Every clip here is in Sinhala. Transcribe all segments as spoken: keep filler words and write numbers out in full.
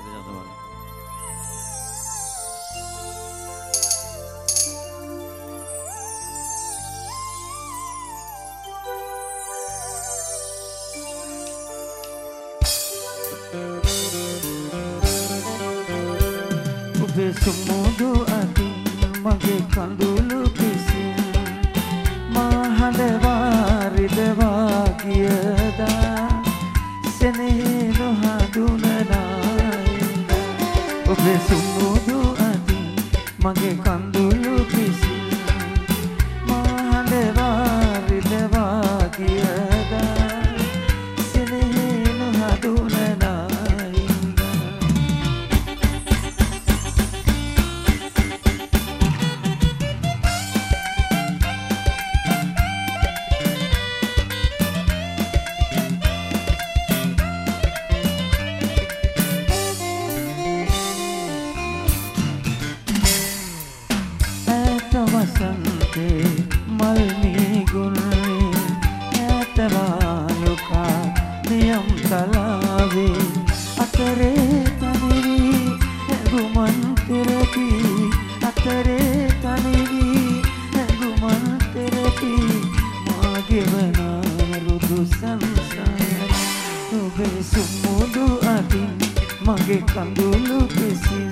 සුමුදු අතින් මගේ කඳුළු පිසින් මා හඬවා රිදවා ගියදා සෙනෙහි නොහඳුනනායිද ඔබේ සුමුදු අතින් මගේ කඳුළු පිසින් මා හඬවා රිදවා ගියදා සෙනෙහි නොහඳුනනායිද वसंते मलनी गुल्ले ऐतवालुका नियम तलावे अतरे तनिरी गुमन तेरपी अतरे तनिरी गुमन तेरपी मागे बना रुदु संसार तुबे सुमुदु अतिन मगे कंदुलु पिसिन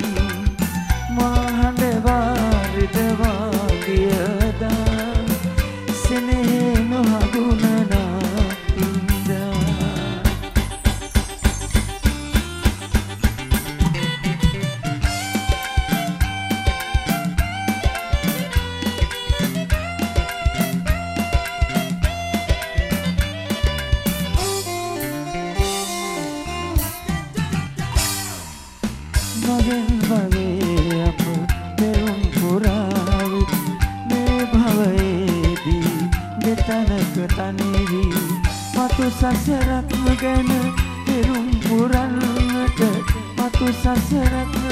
මහඬවා රිදවා ගියදා සෙනෙහි නොහඳුනනා ඉඳා මගෙන් වගේ තනක තනිවි මතු සසරක්ම ගැන පෙරුම් පුරන්නට මතු සසරක්ම